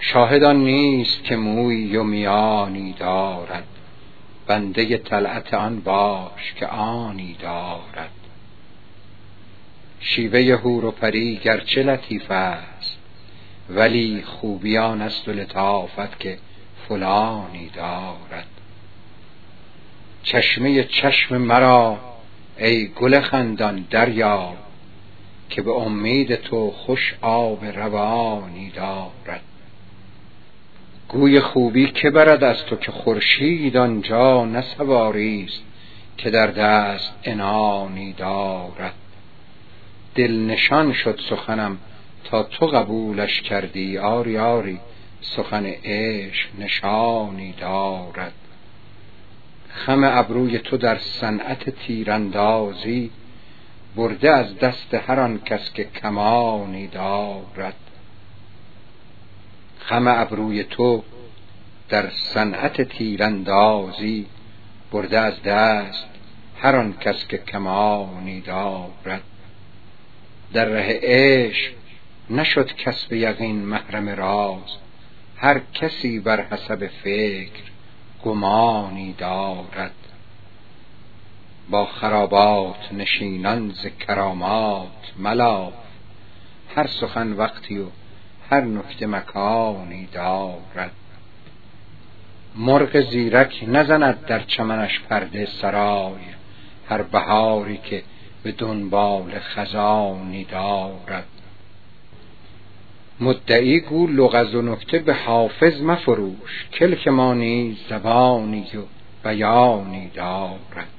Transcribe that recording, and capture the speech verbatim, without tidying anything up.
شاهدان نیست که مویی و میانی دارد، بنده طلعت آن باش که آنی دارد. شیوه حور و پری گرچه لطیف است، ولی خوبیان است و لطافت که فلانی دارد. چشمه چشم مرا ای گل خندان دریاب، که به امید تو خوش آب روانی دارد. گوی خوبی که برد از تو که خورشید آنجا نه سواری است که در دست عنانی دارد. دل نشان شد سخنم تا تو قبولش کردی، آری آری سخن عشق نشانی دارد. خم ابروی تو در صنعت تیراندازی، برده از دست هر آن کس که کمانی دارد. خم ابروی تو در صنعت تیراندازی، برده از دست هر آن کس که کمانی دارد. در ره عشق نشد کس به یقین محرم راز، هر کسی بر حسب فکر گمانی دارد. با خرابات نشینان ز کرامات ملاف، هر سخن وقتی و هر نکته مکانی دارد. مرغ زیرک نزند در چمنش پرده سرای، هر بهاری که به دنبال خزانی دارد. مدعی گو لغز و نکته به حافظ مفروش، کلک ما نیز زبانی و بیانی دارد.